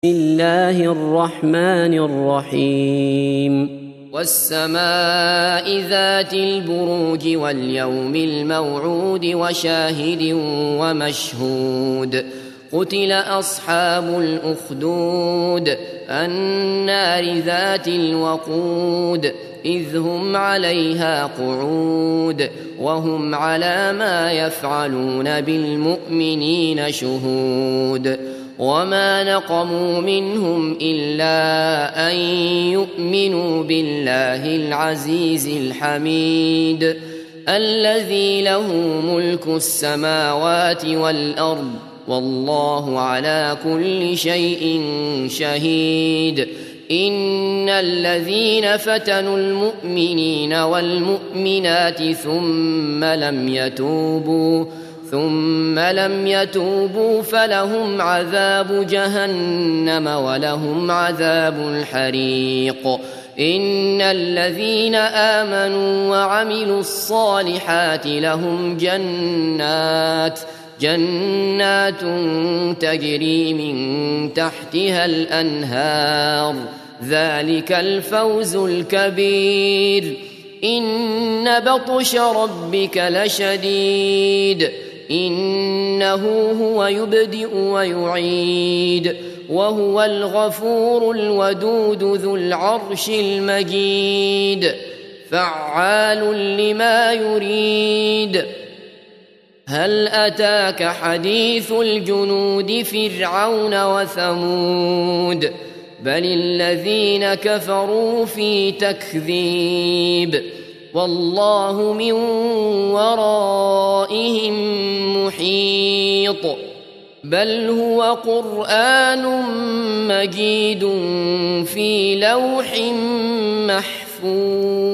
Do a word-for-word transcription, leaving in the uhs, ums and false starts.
بسم الله الرحمن الرحيم والسماء ذات البروج واليوم الموعود وشاهد ومشهود قتل أصحاب الأخدود النار ذات الوقود إذ هم عليها قعود وهم على ما يفعلون بالمؤمنين شهود وما نقموا منهم إلا أن يؤمنوا بالله العزيز الحميد الذي له ملك السماوات والأرض والله على كل شيء شهيد إن الذين فتنوا المؤمنين والمؤمنات ثم لم يتوبوا ثم لم يتوبوا فلهم عذاب جهنم ولهم عذاب الحريق إن الذين آمنوا وعملوا الصالحات لهم جنات جنات تجري من تحتها الأنهار ذلك الفوز الكبير إن بطش ربك لشديد إنه هو يبدئ ويعيد وهو الغفور الودود ذو العرش المجيد فعال لما يريد هل أتاك حديث الجنود فرعون وثمود بل الذين كفروا في تكذيب والله من ورائهم محيط بل هو قرآن مجيد في لوح محفوظ.